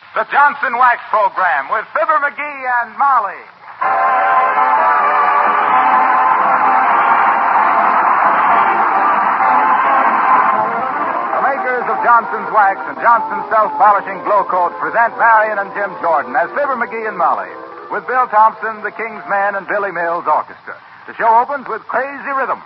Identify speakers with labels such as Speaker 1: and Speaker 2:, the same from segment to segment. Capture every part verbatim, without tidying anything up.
Speaker 1: The Johnson Wax Program with Fibber McGee and Molly. The makers of Johnson's Wax and Johnson's Self-Polishing Glow Coat present Marion and Jim Jordan as Fibber McGee and Molly, with Bill Thompson, the King's Men, and Billy Mills Orchestra. The show opens with Crazy Rhythm.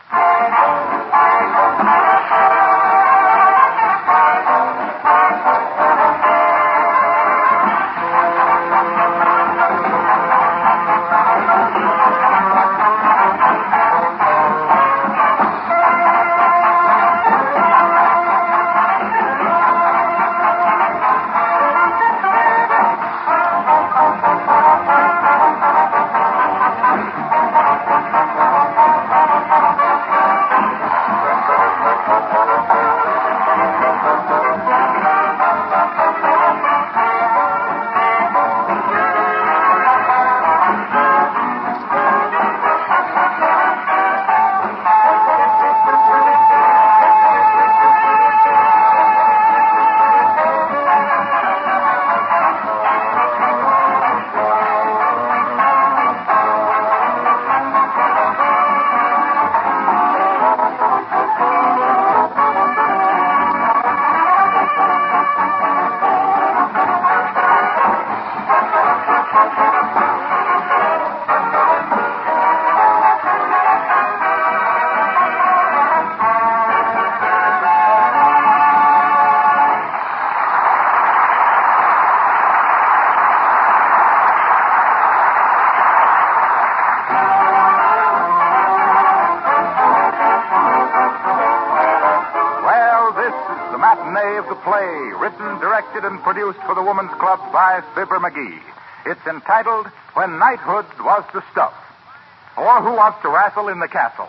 Speaker 1: Of the play, written, directed, and produced for the Woman's Club by Fibber McGee. It's entitled When Knighthood Was the Stuff, or Who Wants to Wrestle in the Castle.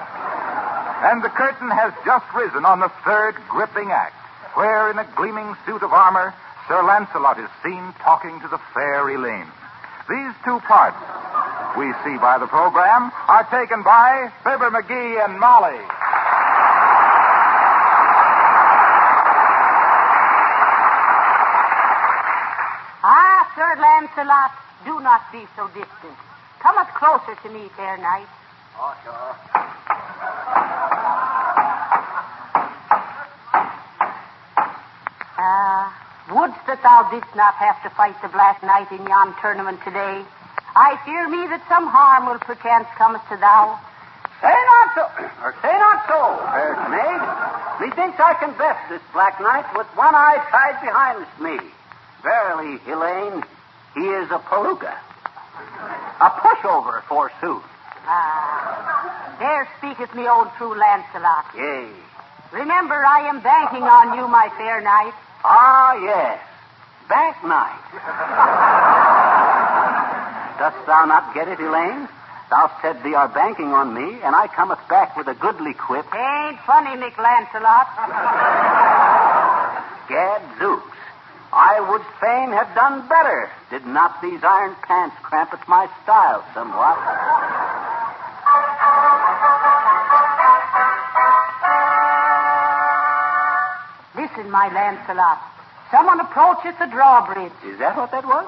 Speaker 1: And the curtain has just risen on the third gripping act, where in a gleaming suit of armor, Sir Lancelot is seen talking to the fair Elaine. These two parts, we see by the program, are taken by Fibber McGee and Molly.
Speaker 2: Ah, Sir Lancelot, do not be so distant. Cometh closer to me, fair knight.
Speaker 3: Oh, sure.
Speaker 2: Ah, wouldst that thou didst not have to fight the Black Knight in yon tournament today? I fear me that some harm will perchance cometh to thou.
Speaker 3: Say not so, or say not so, fair maid. Methinks I can best this Black Knight with one eye tied behind me. Verily, Elaine, he is a palooka. A pushover, forsooth.
Speaker 2: Ah, there speaketh me old true Lancelot.
Speaker 3: Yea.
Speaker 2: Remember, I am banking on you, my fair knight.
Speaker 3: Ah, yes. Bank night. Dost thou not get it, Elaine? Thou said thee are banking on me, and I cometh back with a goodly quip.
Speaker 2: Ain't funny, Mick Lancelot.
Speaker 3: Gadzooks. I would fain have done better, did not these iron pants cramp at my style somewhat.
Speaker 2: Listen, my Lancelot. Someone approacheth the drawbridge.
Speaker 3: Is that what that was?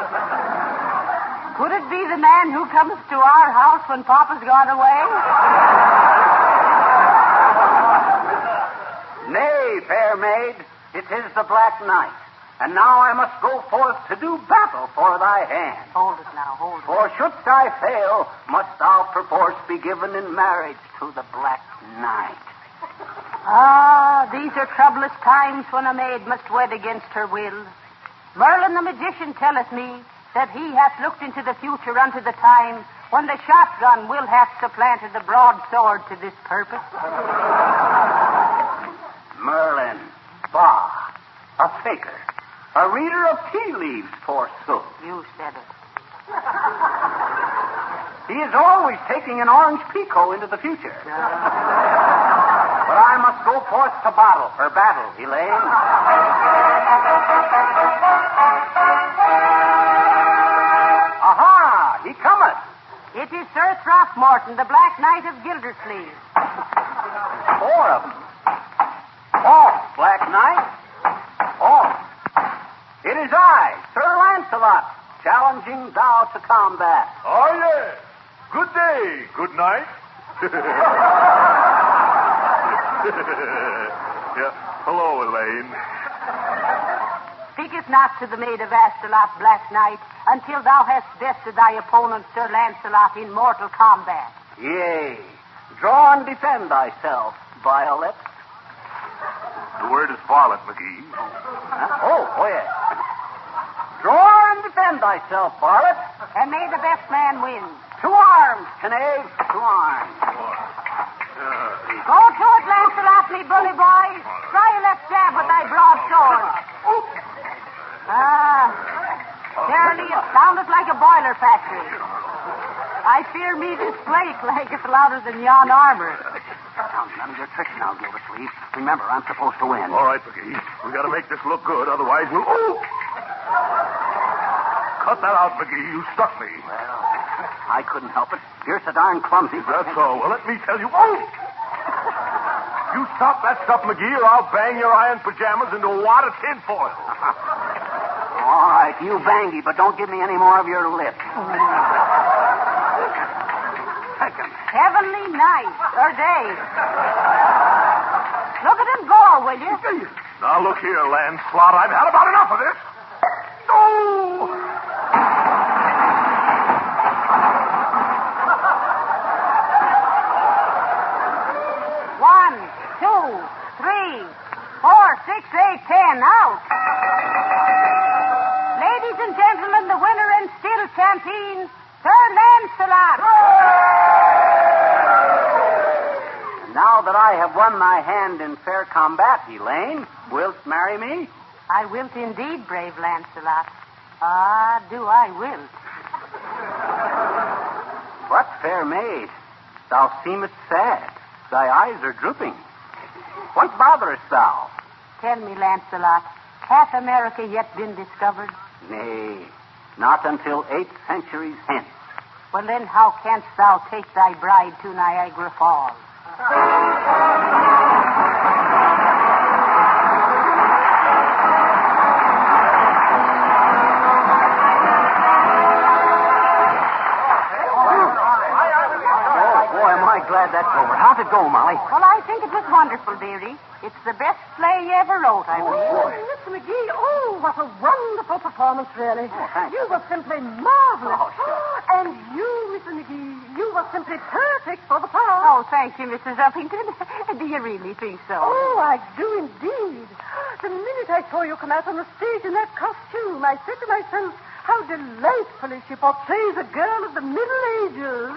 Speaker 2: Could it be the man who comes to our house when Papa's gone away?
Speaker 3: Nay, fair maid, it is the Black Knight. And now I must go forth to do battle for thy hand.
Speaker 2: Hold it now, hold it.
Speaker 3: For shouldst I fail, must thou perforce be given in marriage to the Black Knight.
Speaker 2: Ah, these are troublous times when a maid must wed against her will. Merlin the magician telleth me that he hath looked into the future unto the time when the shotgun will have supplanted the broadsword to this purpose.
Speaker 3: Merlin, bah, a faker. A reader of tea leaves, forsooth.
Speaker 2: You said it.
Speaker 3: He is always taking an orange pico into the future. But I must go forth to battle, or battle, Elaine. Aha! He cometh.
Speaker 2: It is Sir Throckmorton, the Black Knight of Gildersleeve.
Speaker 3: Four of them. Off, Black Knight. Off. It is is I, Sir Lancelot, challenging thou to combat.
Speaker 4: Oh, yes. Good day, good night. Yeah. Hello, Elaine.
Speaker 2: Speak it not to the maid of Astolat, Black Knight, until thou hast bested thy opponent, Sir Lancelot, in mortal combat.
Speaker 3: Yea. Draw and defend thyself, Violet.
Speaker 4: The word is varlet, McGee.
Speaker 3: Huh? Oh, oh, yes. Draw and defend thyself, varlet.
Speaker 2: And may the best man win.
Speaker 3: To arms, Knave, to arms.
Speaker 2: Go to it, Lancelot, me bully boy. Try a left stab with thy broadsword. Ah, verily it sounded like a boiler factory. I fear me this flake laketh louder than yon armor.
Speaker 3: Now, none of your tricks now, Gildersleeve. Remember, I'm supposed to win.
Speaker 4: All right, McGee. We got to make this look good, otherwise we'll... Oh! Cut that out, McGee. You stuck me.
Speaker 3: Well, I couldn't help it. You're so darn clumsy.
Speaker 4: That's so. Well, let me tell you... Oh! You stop that stuff, McGee, or I'll bang your iron pajamas into a wad of tinfoil.
Speaker 3: All right, you bangy, but don't give me any more of your lip.
Speaker 2: Heavenly night or day. Look at him go, will you?
Speaker 4: Now, look here, Lancelot. I've had about enough of this. Oh!
Speaker 2: One, two, three, four, six, eight, ten. Out. Ladies and gentlemen, the winner and still champion, Sir Lancelot.
Speaker 3: Now that I have won thy hand in fair combat, Elaine, wilt marry me?
Speaker 2: I wilt indeed, brave Lancelot. Ah, do I wilt.
Speaker 3: What, fair maid? Thou seemest sad. Thy eyes are drooping. What botherest thou?
Speaker 2: Tell me, Lancelot, hath America yet been discovered?
Speaker 3: Nay, not until eight centuries hence.
Speaker 2: Well, then how canst thou take thy bride to Niagara Falls?
Speaker 3: Glad that's over. How'd it go, Molly?
Speaker 2: Well, I think it was wonderful, dearie. It's the best play you ever wrote, I believe.
Speaker 5: Oh, Mister McGee, oh, what a wonderful performance, really.
Speaker 3: Oh, thank
Speaker 5: you.
Speaker 3: you.
Speaker 5: were simply marvelous.
Speaker 3: Oh, sure.
Speaker 5: And you, Mister McGee, you were simply perfect for the part.
Speaker 2: Oh, thank you, Missus Uppington. Do you really think so?
Speaker 5: Oh, I do indeed. The minute I saw you come out on the stage in that costume, I said to myself, how delightfully she portrays a girl of the Middle Ages.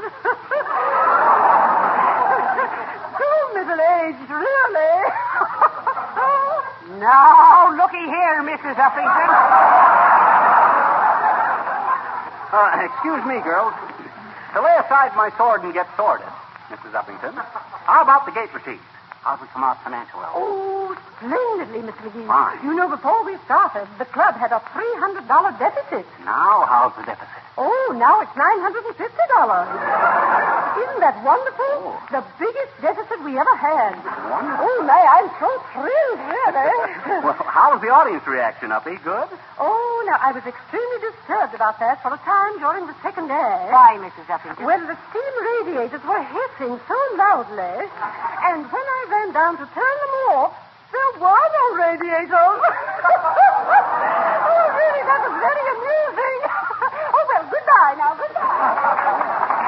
Speaker 5: So middle-aged, really.
Speaker 2: Now, looky here, Missus Uppington.
Speaker 3: Uh, excuse me, girls. To lay aside my sword and get sworded, Missus Uppington, how about the gate receipt? How'd we come out financially?
Speaker 5: Oh, splendidly, Mister McGee.
Speaker 3: Fine.
Speaker 5: You know, before we started, the club had a three hundred dollars deficit.
Speaker 3: Now, how's the deficit?
Speaker 5: Oh, now it's nine hundred fifty dollars. Isn't that wonderful?
Speaker 3: Oh.
Speaker 5: The biggest deficit we ever had.
Speaker 3: Wonderful.
Speaker 5: Oh, my, I'm so thrilled, really.
Speaker 3: Well, how was the audience reaction, Uppy? Good?
Speaker 5: Oh, now, I was extremely disturbed about that for a time during the second act.
Speaker 2: Why, Missus Uppington?
Speaker 5: Well, the steam radiators were hissing so loudly, and when I ran down to turn them off, there were no radiators. Oh, really, that was very amusing. Oh, well, goodbye now, goodbye.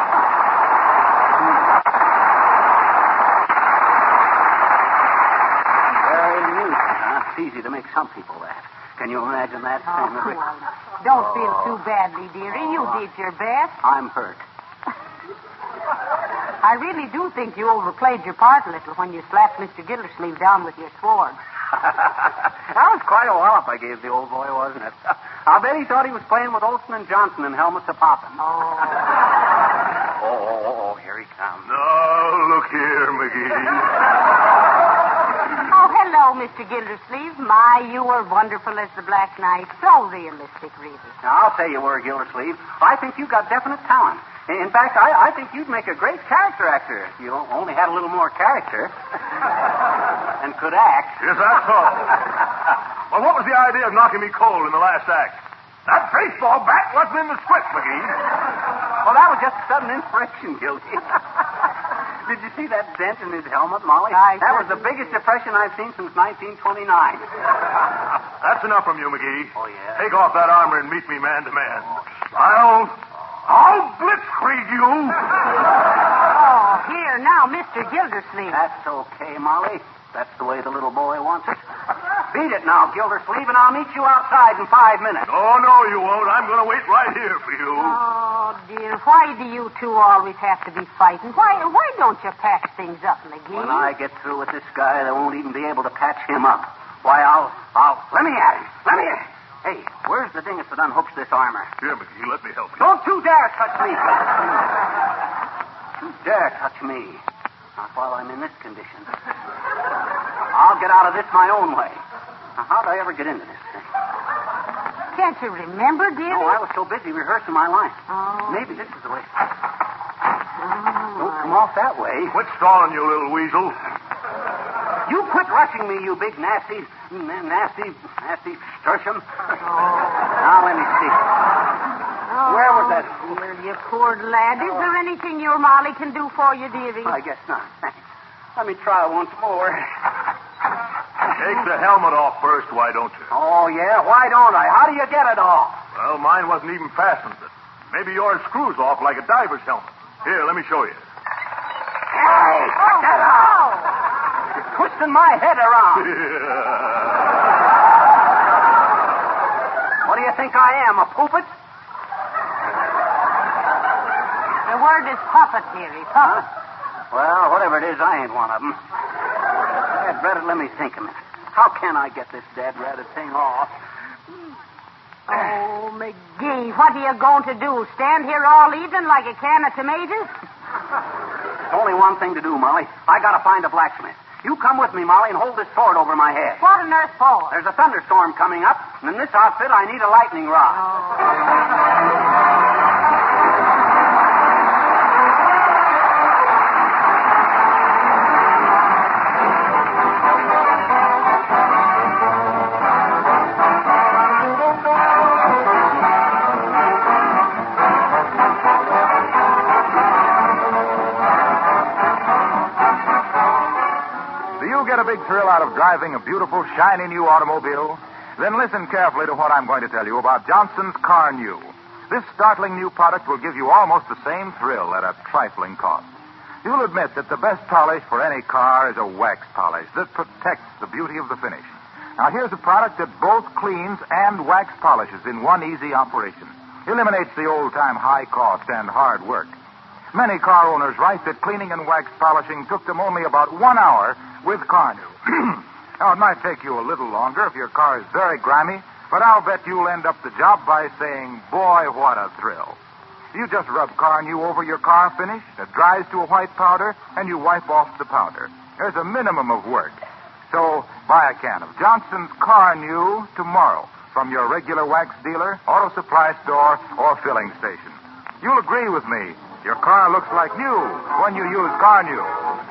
Speaker 3: Very amusing, huh? It's easy to make some people laugh. Can you imagine that?
Speaker 2: Oh, well, don't feel too badly, dearie. You did your best.
Speaker 3: I'm hurt.
Speaker 2: I really do think you overplayed your part a little when you slapped Mister Gildersleeve down with your sword.
Speaker 3: That was quite a wallop I gave the old boy, wasn't it? I'll bet he thought he was playing with Olson and Johnson in helmets a poppin'.
Speaker 2: Oh.
Speaker 3: oh, oh, oh, oh, here he comes.
Speaker 4: Now, look here, McGee.
Speaker 2: Oh, hello, Mister Gildersleeve. My, you were wonderful as the Black Knight. So realistic, really.
Speaker 3: Now, I'll say you were, Gildersleeve. I think you've got definite talent. In fact, I, I think you'd make a great character actor if you only had a little more character and could act.
Speaker 4: Is that so? Well, what was the idea of knocking me cold in the last act? That baseball bat wasn't in the script, McGee.
Speaker 3: Well, that was just a sudden inspiration, Gildy. Did you see that dent in his helmet, Molly?
Speaker 2: I
Speaker 3: that was the biggest depression I've seen since nineteen twenty-nine.
Speaker 4: That's enough from you, McGee.
Speaker 3: Oh, yeah?
Speaker 4: Take off that armor and meet me man to man. I'll... I'll blitzkrieg you.
Speaker 2: Oh, here, now, Mister Gildersleeve.
Speaker 3: That's okay, Molly. That's the way the little boy wants it. Beat it now, Gildersleeve, and I'll meet you outside in five minutes.
Speaker 4: Oh, no, you won't. I'm going to wait right here for you.
Speaker 2: Oh, dear, why do you two always have to be fighting? Why why don't you patch things up, McGee?
Speaker 3: When I get through with this guy, they won't even be able to patch him up. Why, I'll... I'll... Let me at him. Let me at him. Hey, where's the dingus that unhooks this armor?
Speaker 4: Here, McGee, let me help you.
Speaker 3: Don't you dare touch me. Don't you dare touch me. Not while I'm in this condition. I'll get out of this my own way. Now, how'd I ever get into this thing?
Speaker 2: Can't you remember, dear?
Speaker 3: Oh, I was so busy rehearsing my line.
Speaker 2: Oh.
Speaker 3: Maybe this is the way.
Speaker 2: Oh,
Speaker 3: Don't come off that way.
Speaker 4: Quit stalling, you little weasel.
Speaker 3: You quit rushing me, you big nasty, nasty, nasty stursham. Now, let me see.
Speaker 2: Oh,
Speaker 3: Where was that?
Speaker 2: Dear, you poor lad. Is there anything your Molly can do for you, dearie?
Speaker 3: I guess not. Thanks. Let me try once more.
Speaker 4: Take the helmet off first, why don't you?
Speaker 3: Oh, yeah? Why don't I? How do you get it off?
Speaker 4: Well, mine wasn't even fastened. Maybe yours screws off like a diver's helmet. Here, let me show you.
Speaker 3: Hey, cut that out! You're twisting my head around. What do you think I am, a poopet?
Speaker 2: The word is puppet, dearie. Puppet.
Speaker 3: Huh? Well, whatever it is, I ain't one of them. Dad, Reddit, let me think a minute. How can I get this dad ratted thing off?
Speaker 2: Oh, McGee, what are you going to do? Stand here all evening like a can of tomatoes?
Speaker 3: There's only one thing to do, Molly. I gotta find a blacksmith. You come with me, Molly, and hold this sword over my head.
Speaker 2: What on earth for?
Speaker 3: There's a thunderstorm coming up, and in this outfit, I need a lightning rod.
Speaker 2: Oh.
Speaker 1: Get a big thrill out of driving a beautiful, shiny new automobile? Then listen carefully to what I'm going to tell you about Johnson's Car New. This startling new product will give you almost the same thrill at a trifling cost. You'll admit that the best polish for any car is a wax polish that protects the beauty of the finish. Now, here's a product that both cleans and wax polishes in one easy operation. Eliminates the old-time high cost and hard work. Many car owners write that cleaning and wax polishing took them only about one hour with Car New. Now, it might take you a little longer if your car is very grimy, but I'll bet you'll end up the job by saying, boy, what a thrill. You just rub Car New over your car finish, it dries to a white powder, and you wipe off the powder. There's a minimum of work. So, buy a can of Johnson's Car New tomorrow from your regular wax dealer, auto supply store, or filling station. You'll agree with me. Your car looks like new when you use Car New.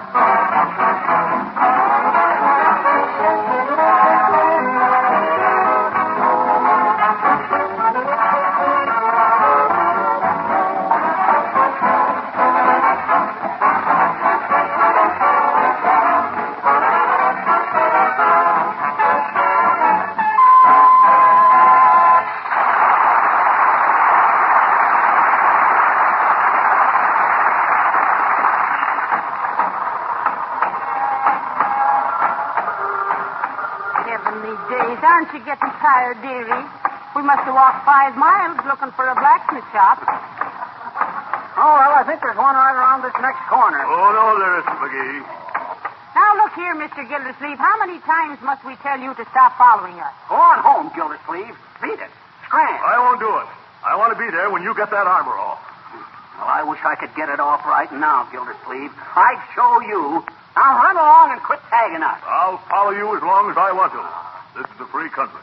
Speaker 2: Aren't you getting tired, dearie? We must have walked five miles looking for a blacksmith shop.
Speaker 3: Oh, well, I think there's one right around this next corner.
Speaker 4: Oh, no, there isn't, McGee.
Speaker 2: Now, look here, Mister Gildersleeve. How many times must we tell you to stop following us?
Speaker 3: Go on home, Gildersleeve. Beat it. Scram.
Speaker 4: I won't do it. I want to be there when you get that armor off.
Speaker 3: Well, I wish I could get it off right now, Gildersleeve. I'd show you. Now, run along and quit tagging us.
Speaker 4: I'll follow you as long as I want to. This is a free country.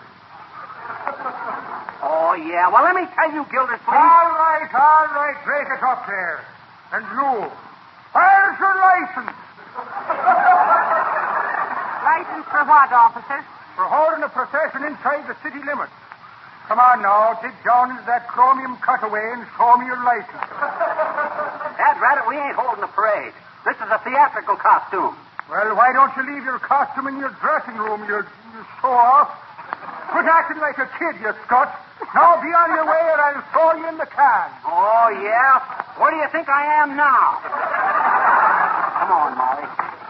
Speaker 3: Oh, yeah. Well, let me tell you, Gildersleeve.
Speaker 6: All right, all right. Break it up there. And you, where's your license?
Speaker 2: License for what, officer?
Speaker 6: for holding a procession inside the city limits. Come on now, dig down into that chromium cutaway and show me your license.
Speaker 3: Dad, Rabbit, we ain't holding a parade. This is a theatrical costume.
Speaker 6: Well, why don't you leave your costume in your dressing room, you, you show-off? Quit acting like a kid, you scut. Now be on your way or I'll throw you in the can.
Speaker 3: Oh, yeah? Where do you think I am now? Come on, Molly.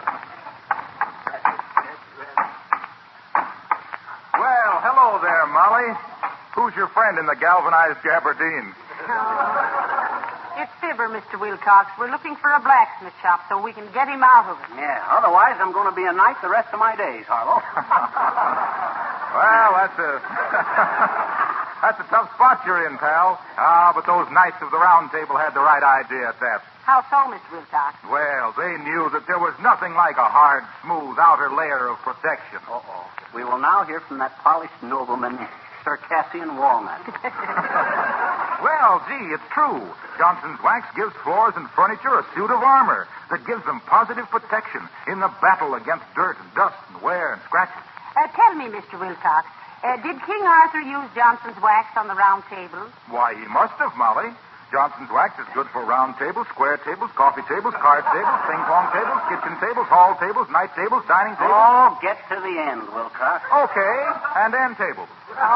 Speaker 1: Well, hello there, Molly. Who's your friend in the galvanized gabardine?
Speaker 2: Oh, it's Fibber, Mister Wilcox. We're looking for a blacksmith shop so we can get him out of it.
Speaker 3: Yeah, otherwise I'm going to be a knight the rest of my days, Harlow.
Speaker 1: Well, that's a... that's a tough spot you're in, pal. Ah, but those knights of the Round Table had the right idea at that.
Speaker 2: How so, Mister Wilcox?
Speaker 1: Well, they knew that there was nothing like a hard, smooth outer layer of protection.
Speaker 3: Uh-oh. We will now hear from that polished nobleman, Circassian Walnut.
Speaker 1: Well, gee, it's true. Johnson's Wax gives floors and furniture a suit of armor that gives them positive protection in the battle against dirt and dust and wear and scratches.
Speaker 2: Uh, tell me, Mister Wilcox, uh, did King Arthur use Johnson's Wax on the Round Table?
Speaker 1: Why, he must have, Molly. Johnson's Wax is good for round tables, square tables, coffee tables, card tables, ping-pong tables, kitchen tables, hall tables, night tables, dining tables.
Speaker 3: Oh, get to the end, Wilcox.
Speaker 1: Okay, and end tables.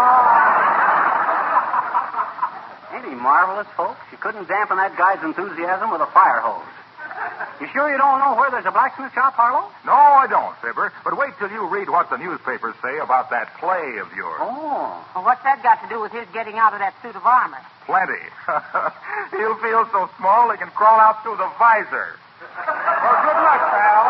Speaker 3: Ain't he marvelous, folks? You couldn't dampen that guy's enthusiasm with a fire hose. You sure you don't know where there's a blacksmith shop, Harlow?
Speaker 1: No, I don't, Fibber. But wait till you read what the newspapers say about that play of yours.
Speaker 3: Oh.
Speaker 2: Well, what's that got to do with his getting out of that suit of armor?
Speaker 1: Plenty. He'll feel so small he can crawl out through the visor. Well, good luck, pal.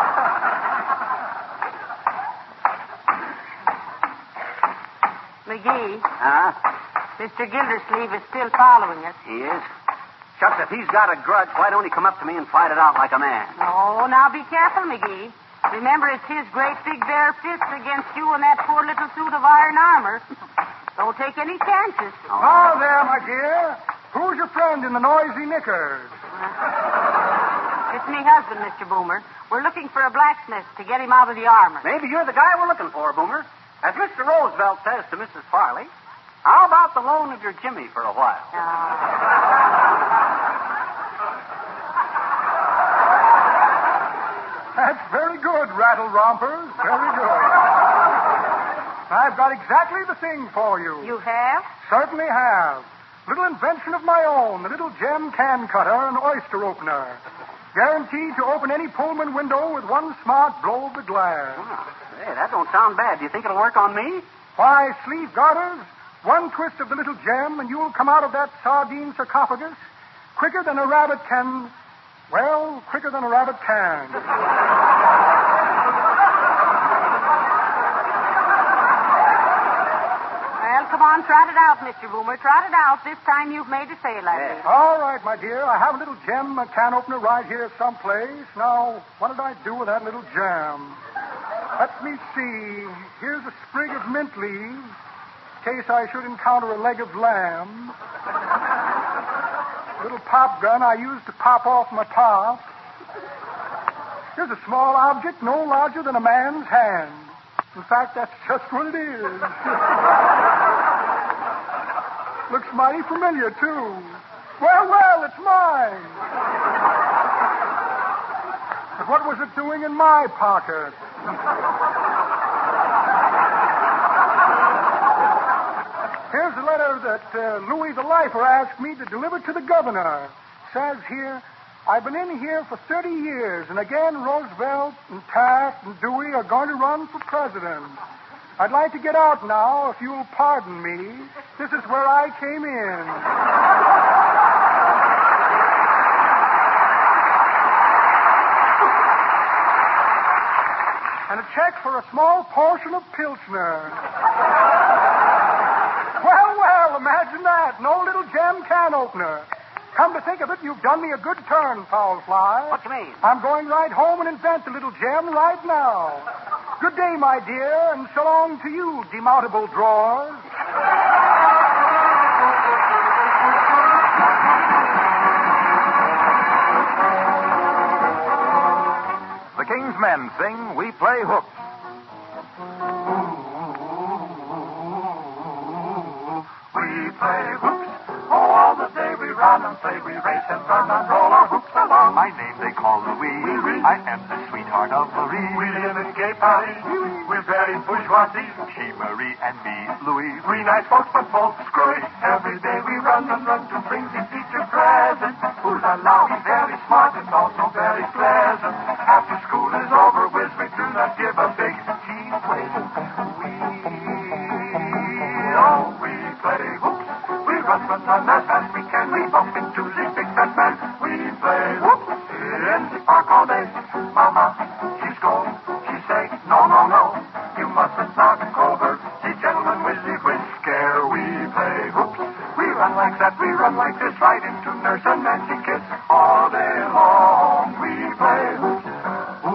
Speaker 2: McGee,
Speaker 3: Huh?
Speaker 2: Mister Gildersleeve is still following us.
Speaker 3: He is? Shucks, if he's got a grudge, why don't he come up to me and fight it out like a man?
Speaker 2: Oh, now be careful, McGee. Remember, it's his great big bare fist against you and that poor little suit of iron armor. Don't take any chances.
Speaker 3: Oh,
Speaker 6: Oh, there, my dear. Who's your friend in the noisy knickers?
Speaker 2: It's me husband, Mister Boomer. We're looking for a blacksmith to get him out of the armor.
Speaker 3: maybe you're the guy we're looking for, Boomer. As Mister Roosevelt says to Missus Farley, how about the loan of your Jimmy for a while?
Speaker 6: That's very good, Rattle Rompers. Very good. I've got exactly the thing for you.
Speaker 2: You have?
Speaker 6: Certainly have. Little invention of my own, a little gem can cutter and oyster opener. Guaranteed to open any Pullman window with one smart blow of the glass.
Speaker 3: Oh, hey, that don't sound bad. Do you think it'll work on me?
Speaker 6: Why, sleeve garters, one twist of the little gem and you'll come out of that sardine sarcophagus quicker than a rabbit can... Well, quicker than a rabbit can.
Speaker 2: Well, come on, trot it out, Mister Boomer. Trot it out. This time you've made a sale at
Speaker 3: Yeah.
Speaker 2: it.
Speaker 6: All right, my dear. I have a little gem a can opener right here someplace. Now, what did I do with that little gem? Let me see. Here's a sprig of mint leaves, in case I should encounter a leg of lamb. Little pop gun I used to pop off my top. Here's a small object no larger than a man's hand. In fact, that's just what it is. Looks mighty familiar, too. Well, well, it's mine. But what was it doing in my pocket? Here's a letter that uh, Louis the Lifer asked me to deliver to the governor. Says here, I've been in here for thirty years, and again Roosevelt and Taft and Dewey are going to run for president. I'd like to get out now, if you'll pardon me. This is where I came in. And a check for a small portion of Pilsner. Well, well, imagine that. No little gem can opener. Come to think of it, you've done me a good turn, foul fly.
Speaker 3: What you mean?
Speaker 6: I'm going right home and invent the little gem right now. Good day, my dear, and so long to you, demountable drawers.
Speaker 1: The King's Men sing We Play Hooks. play hoops. Oh, all the day we run and play, we race and run and roll our hoops along.
Speaker 7: My name they call Louis. I am the sweetheart of Marie.
Speaker 1: We live in gay Paris. We're very bourgeoisie.
Speaker 7: She Marie and me Louis.
Speaker 1: We nice folks, but folks screwy. Every day we run and run to bring the teacher present. Ooh la la, he's very smart and also very pleasant. After school is over, whiz, we do not give a big cheese play. We, oh, we play hoops. We run, run, run as fast we can. We bump into the big fat man. We play hoops in the park all day. Mama, she scold, she say, no, no, no. You mustn't knock over the gentleman with the whisker. We play hoops. We run like that, we run like this, right into Nurse and Nancy Kiss. All day long we play hoops. Ooh,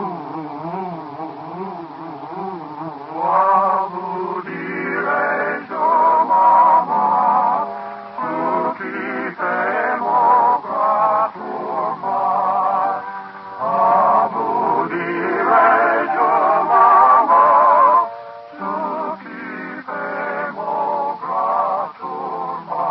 Speaker 1: ah, dear, oh, mama, tutti femo graturma. Ah, dear, oh, mama, tutti femo graturma.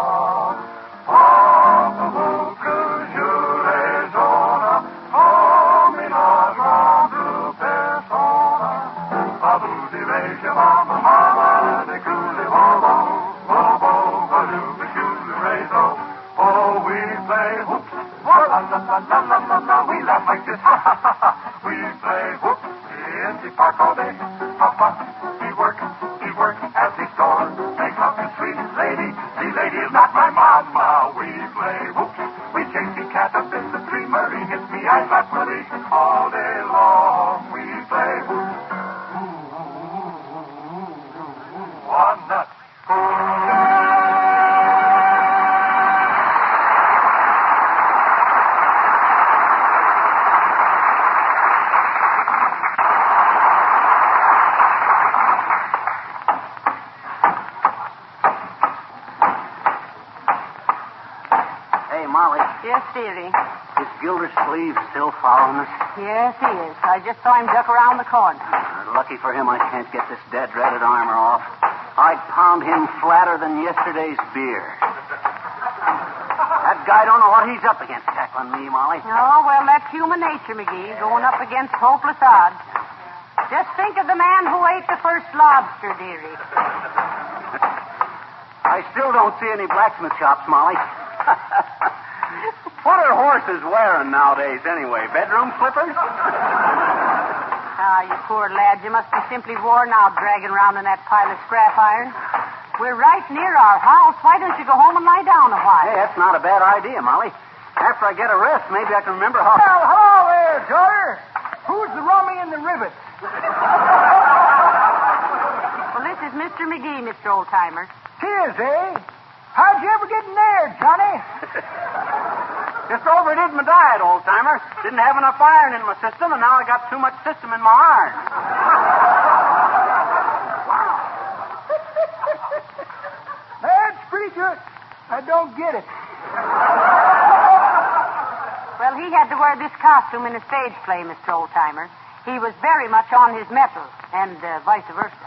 Speaker 1: Oh, we play hoops. La la la la la la la. We laugh like this. Ha ha ha ha. We play hoops in the park all day. Papa, he work, he work at the store. Make love to sweet lady. The lady is not my mama. We play hoops. We chase the cat up in the tree. Marie hits me, I slap Marie. All day long we play hoops. Ooh, ooh, ooh, ooh, ooh, one nut.
Speaker 3: Molly,
Speaker 2: Yes, dearie.
Speaker 3: is Gildersleeve still following us?
Speaker 2: Yes, he is. I just saw him duck around the corner.
Speaker 3: Uh, lucky for him, I can't get this dead dreaded armor off. I'd pound him flatter than yesterday's beer. That guy don't know what he's up against tackling me, Molly.
Speaker 2: Oh, well, that's human nature, McGee, going up against hopeless odds. Just think of the man who ate the first lobster, dearie.
Speaker 3: I still don't see any blacksmith shops, Molly. What are horses wearing nowadays, anyway? Bedroom slippers?
Speaker 2: Ah, you poor lad. You must be simply worn out dragging around in that pile of scrap iron. We're right near our house. Why don't you go home and lie down a while?
Speaker 3: Hey, that's not a bad idea, Molly. After I get a rest, maybe I can remember how...
Speaker 6: Well, hello there, daughter. Who's the rummy and the rivet?
Speaker 2: Well, this is Mister McGee, Mister Oldtimer.
Speaker 6: Tis, eh? How'd you ever get in there, Johnny?
Speaker 3: Just overdid my diet, old-timer. Didn't have enough iron in my system, and now I got too much system in my iron.
Speaker 6: That's pretty good. I don't get it.
Speaker 2: Well, he had to wear this costume in a stage play, Mister Oldtimer. He was very much on his mettle, and uh, vice versa.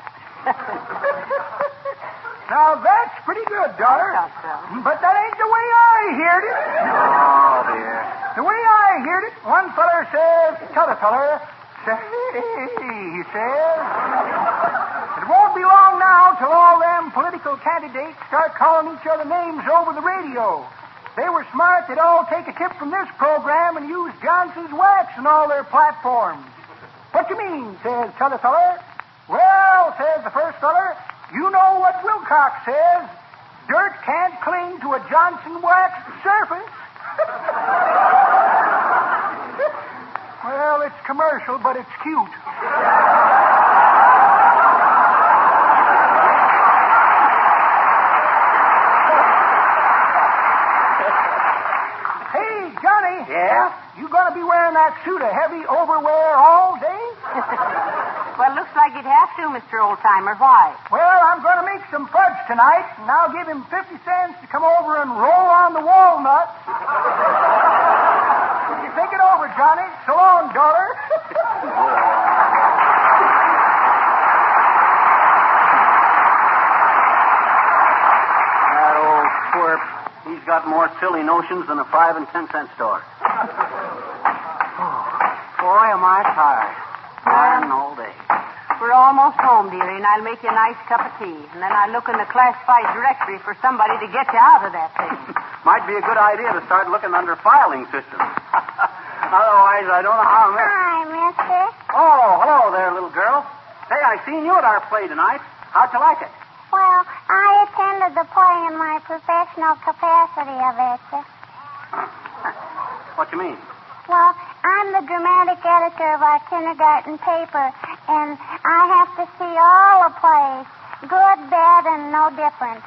Speaker 6: Now, that's pretty good, daughter.
Speaker 2: I thought so.
Speaker 6: But that ain't the way I heard it.
Speaker 3: Oh, dear.
Speaker 6: The way I heard it, one feller says, t'other feller, say, he says, it won't be long now till all them political candidates start calling each other names over the radio. They were smart, they'd all take a tip from this program and use Johnson's wax in all their platforms. What you mean, says t'other feller. Well, says the first feller, you know what Wilcox says. Dirt can't cling to a Johnson wax surface. Well, it's commercial, but it's cute. Hey, Johnny.
Speaker 3: Yeah?
Speaker 6: You gonna be wearing that suit of heavy overwear all day?
Speaker 2: Well, looks like you'd have to, Mister Oldtimer. Why?
Speaker 6: Well, I'm going to make some fudge tonight, and I'll give him fifty cents to come over and roll on the walnuts. You think it over, Johnny. So long, daughter.
Speaker 3: That old twerp. He's got more silly notions than a five and ten cent store. Oh, boy, am I tired. Tired all day.
Speaker 2: We're almost home, dearie, and I'll make you a nice cup of tea. And then I'll look in the classified directory for somebody to get you out of that thing.
Speaker 3: Might be a good idea to start looking under filing systems. Otherwise, I don't know how I'm...
Speaker 8: Hi, mister.
Speaker 3: Oh, hello there, little girl. Say, I seen you at our play tonight. How'd you like it?
Speaker 8: Well, I attended the play in my professional capacity of it.
Speaker 3: What you mean?
Speaker 8: Well, I'm the dramatic editor of our kindergarten paper, and I have to see all the plays, good, bad, and no different.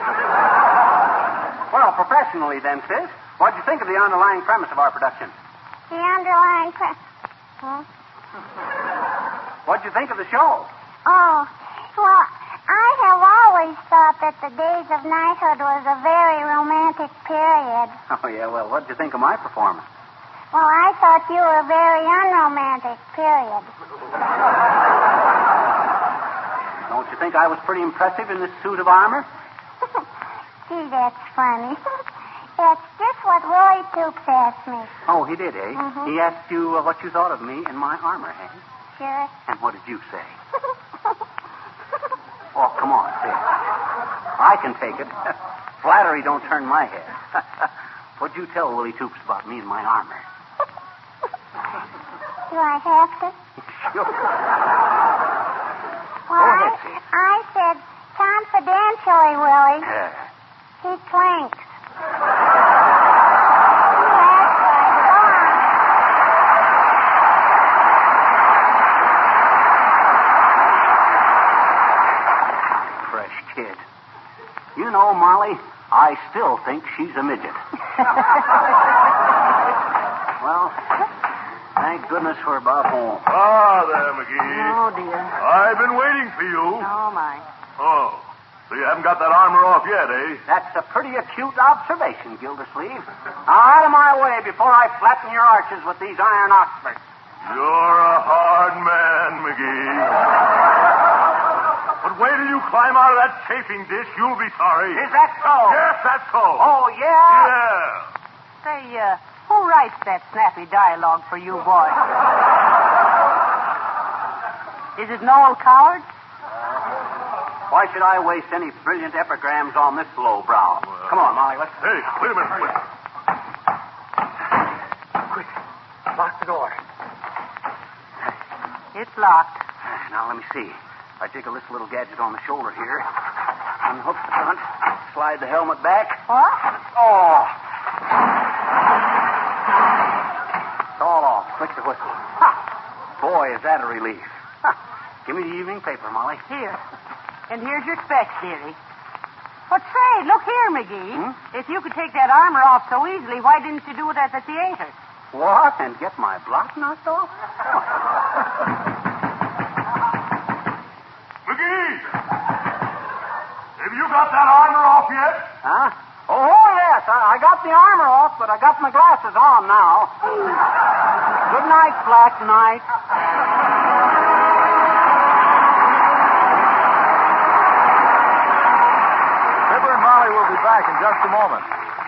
Speaker 3: Well, professionally then, sis, what'd you think of the underlying premise of our production?
Speaker 8: The underlying pre- huh?
Speaker 3: What'd you think of the show?
Speaker 8: Oh, well, I have always thought that the days of knighthood was a very romantic period.
Speaker 3: Oh, yeah, well, what'd you think of my performance?
Speaker 8: Well, I thought you were very unromantic, period.
Speaker 3: Don't you think I was pretty impressive in this suit of armor?
Speaker 8: Gee, that's funny. That's just what Roy Toops asked me.
Speaker 3: Oh, he did, eh?
Speaker 8: Mm-hmm.
Speaker 3: He asked you uh, what you thought of me in my armor, eh?
Speaker 8: Sure.
Speaker 3: And what did you say? Oh, come on, say it. I can take it. Flattery don't turn my head. What'd you tell Willie Toops about me and my armor?
Speaker 8: Do I have to?
Speaker 3: Sure.
Speaker 8: Well,
Speaker 3: Go ahead,
Speaker 8: I,
Speaker 3: sis.
Speaker 8: I said confidentially, Willie.
Speaker 3: Yeah.
Speaker 8: He clinks.
Speaker 3: Fresh kid. You know, Molly, I still think she's a midget. Well, thank goodness we're about home.
Speaker 4: Ah, there, McGee.
Speaker 2: Oh, dear.
Speaker 4: I've been waiting for you.
Speaker 2: Oh, my.
Speaker 4: Oh, so you haven't got that armor off yet, eh?
Speaker 3: That's a pretty acute observation, Gildersleeve. Now, out of my way before I flatten your arches with these iron oxfords.
Speaker 4: You're a hard man, McGee. But wait till you climb out of that chafing dish, you'll be sorry.
Speaker 3: Is that so?
Speaker 4: Yes, that's so.
Speaker 3: Oh, yeah?
Speaker 4: Yeah.
Speaker 2: Say, uh, who writes that snappy dialogue for you, boy? Is it Noel Coward?
Speaker 3: Why should I waste any brilliant epigrams on this lowbrow?
Speaker 4: Well,
Speaker 3: Come on, Molly, let's...
Speaker 4: Hey, wait a minute. Wait.
Speaker 3: Quick, lock the door.
Speaker 2: It's locked.
Speaker 3: Now, let me see. If I jiggle this little gadget on the shoulder here, unhook the front, slide the helmet back.
Speaker 2: What?
Speaker 3: Oh! It's all off. Click the whistle. Ha! Boy, is that a relief. Ha! Give me the evening paper, Molly.
Speaker 2: Here. And here's your specs, dearie. But say, look here, McGee.
Speaker 3: Hmm?
Speaker 2: If you could take that armor off so easily, why didn't you do it at the theater?
Speaker 3: What? And get my block knocked off?
Speaker 4: McGee! Have you got that armor off yet?
Speaker 3: Huh? Oh, yes. I, I got the armor off, but I got my glasses on now. Good night, Black Knight.
Speaker 1: Fibber and Molly will be back in just a moment.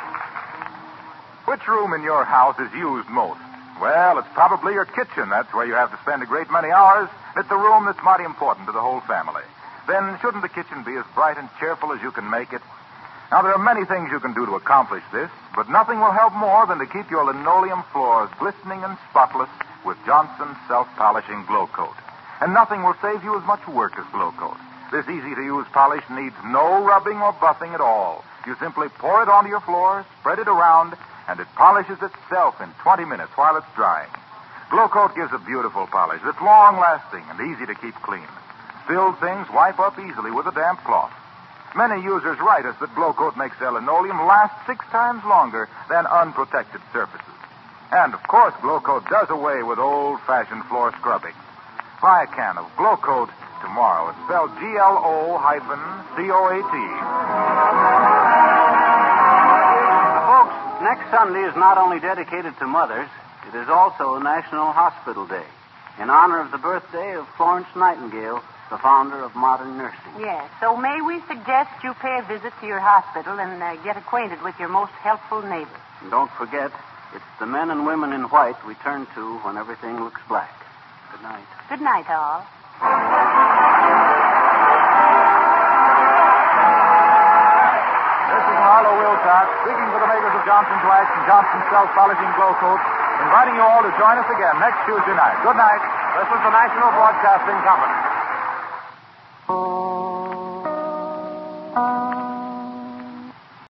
Speaker 1: Which room in your house is used most? Well, it's probably your kitchen. That's where you have to spend a great many hours. It's a room that's mighty important to the whole family. Then shouldn't the kitchen be as bright and cheerful as you can make it? Now, there are many things you can do to accomplish this, but nothing will help more than to keep your linoleum floors glistening and spotless with Johnson's self-polishing Glow Coat. And nothing will save you as much work as Glow Coat. This easy-to-use polish needs no rubbing or buffing at all. You simply pour it onto your floor, spread it around, and it polishes itself in twenty minutes while it's drying. Glow Coat gives a beautiful polish that's long-lasting and easy to keep clean. Spilled things wipe up easily with a damp cloth. Many users write us that Glow Coat makes their linoleum last six times longer than unprotected surfaces. And, of course, Glow Coat does away with old-fashioned floor scrubbing. Buy a can of Glow Coat tomorrow. It's spelled G L O hyphen C O A T.
Speaker 3: Folks, next Sunday is not only dedicated to mothers, it is also National Hospital Day. In honor of the birthday of Florence Nightingale, the founder of modern nursing.
Speaker 2: Yes, so may we suggest you pay a visit to your hospital and uh, get acquainted with your most helpful neighbor.
Speaker 3: And don't forget, it's the men and women in white we turn to when everything looks black. Good night.
Speaker 2: Good night, all.
Speaker 1: This is Harlow Wilcox, speaking for the makers of Johnson's Wax and Johnson's Self-Polishing Glow Coat, inviting you all to join us again next Tuesday night. Good night.
Speaker 4: This is the National Broadcasting Company.